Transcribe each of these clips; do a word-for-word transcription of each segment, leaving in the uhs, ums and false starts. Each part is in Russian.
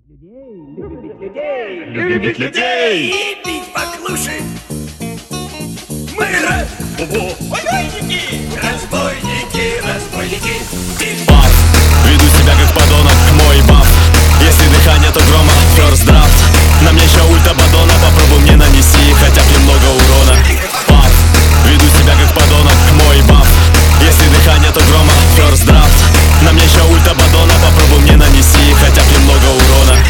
Любить людей, Любить людей и пить поклушать. Мы разбойники, разбойники, разбойники. Пап, веду себя как подонок, мой баф. Если дыхание, то грома, first draft. На мне еще ульта бадона, попробуй мне нанеси хотя бы немного урона. Пап, веду себя как подонок, мой баф. Если дыхание, то грома, first draft. На мне еще ульта бадона, попробуй мне нанеси хотя бы немного урона.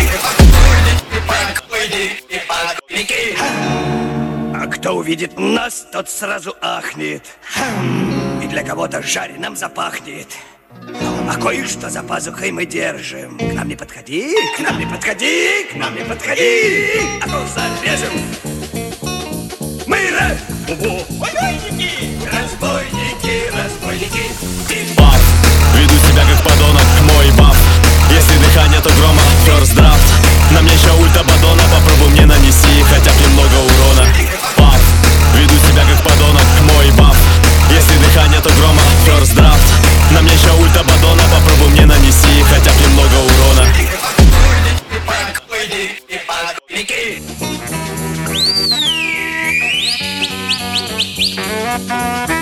А кто увидит нас, тот сразу ахнет. И для кого-то жареным запахнет. А кое-что за пазухой мы держим. К нам не подходи, к нам не подходи, к нам не подходи, а то зарежем. Мы разбойники, разбойники, разбойники. Пап, веду себя как подонок, мой баф. Если дыхание, то грома, first draft. На мне еще ульта бадона, попробуй мне нанеси хотя бы немного урона. Пап, веду себя как подонок, мой баф. Если дыхание, то грома, first draft. На мне еще ульта бадона, попробуй мне нанеси хотя бы немного урона. Thank you.